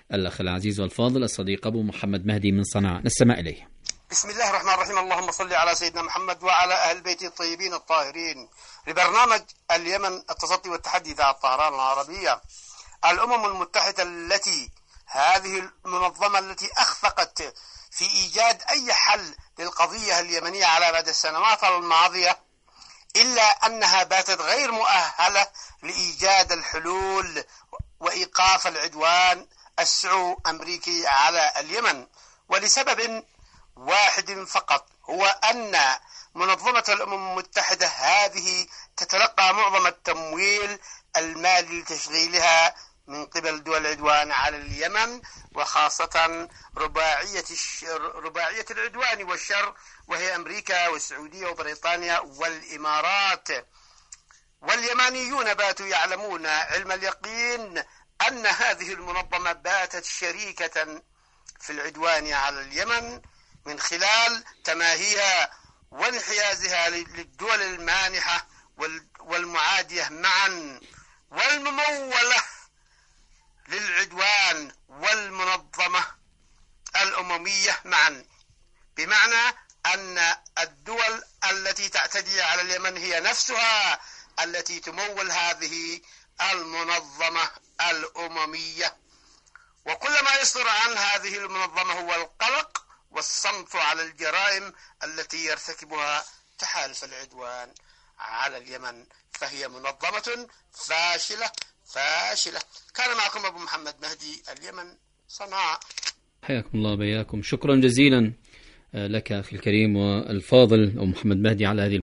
الأخ العزيز والفاضل الصديق أبو محمد مهدي من صنعاء، نستمع إليه. بسم الله الرحمن الرحيم. اللهم صل على سيدنا محمد وعلى أهل بيته الطيبين الطاهرين. لبرنامج اليمن التصدي والتحدي إذاعة طهران العربية. الأمم المتحدة هذه المنظمة التي أخفقت في إيجاد أي حل للقضية اليمنية على مدى السنوات الماضية، إلا أنها باتت غير مؤهلة لإيجاد الحلول وإيقاف العدوان السعو أمريكي على اليمن، ولسبب واحد فقط، هو أن منظمة الأمم المتحدة هذه تتلقى معظم التمويل المالي لتشغيلها من قبل دول العدوان على اليمن، وخاصة رباعية العدوان والشر، وهي أمريكا والسعودية وبريطانيا والإمارات. واليمانيون باتوا يعلمون علم اليقين أن هذه المنظمة باتت شريكة في العدوان على اليمن من خلال تماهيها وانحيازها للدول المانحة والمعادية معا، والممولة للعدوان والمنظمة الأممية معا، بمعنى أن الدول التي تعتدي على اليمن هي نفسها التي تمول هذه المنظمة الأممية. وكل ما يصدر عن هذه المنظمة هو القلق والصمت على الجرائم التي يرتكبها تحالف العدوان على اليمن، فهي منظمة فاشلة. كان معكم أبو محمد مهدي، اليمن، صنعاء. حياكم الله بياكم. شكرا جزيلا لك أخي الكريم والفاضل أبو محمد مهدي على هذه